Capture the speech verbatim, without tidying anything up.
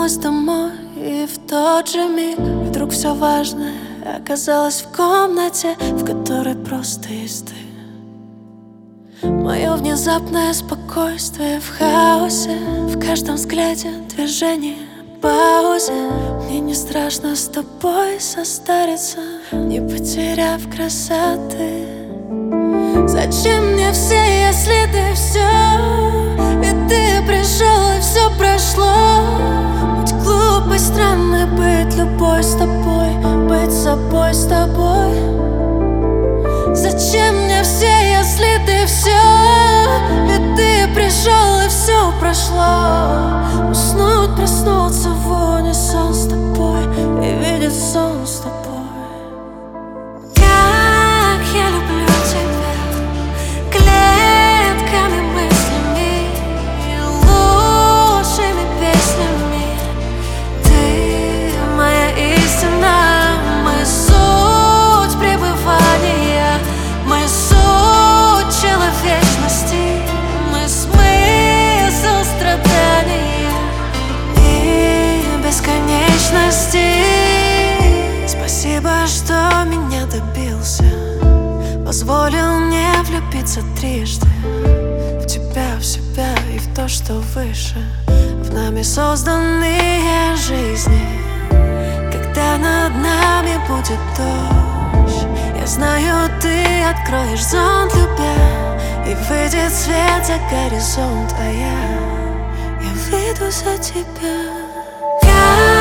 вернулась домой, и в тот же миг вдруг все важное оказалось в комнате, в которой просто есть ты. Мое внезапное спокойствие в хаосе, в каждом взгляде, движении, паузе. Мне не страшно с тобой состариться, не потеряв красоты. Зачем мне все, если ты все? Ведь ты пришел, и все прошло. Быть глупой, странной, быть любой с тобой, быть собой с тобой. Зачем мне все, если ты все? Ведь ты пришел, и все прошло. Уснуть, проснуться в унисон с тобой и видеть сон с тобой. Как я люблю тебя, клетками мыслями, лучшими песнями. Ты моя истина, мы суть пребывания, мы суть человечности, мы смысл страдания и бесконечности. Спасибо, что меня добился, позволил мне влюбиться трижды в тебя, в себя и в то, что выше, в нами созданные жизни. Когда над нами будет дождь, я знаю, ты откроешь зонт, любя, и выйдет свет за горизонт, а я, я выйду за тебя.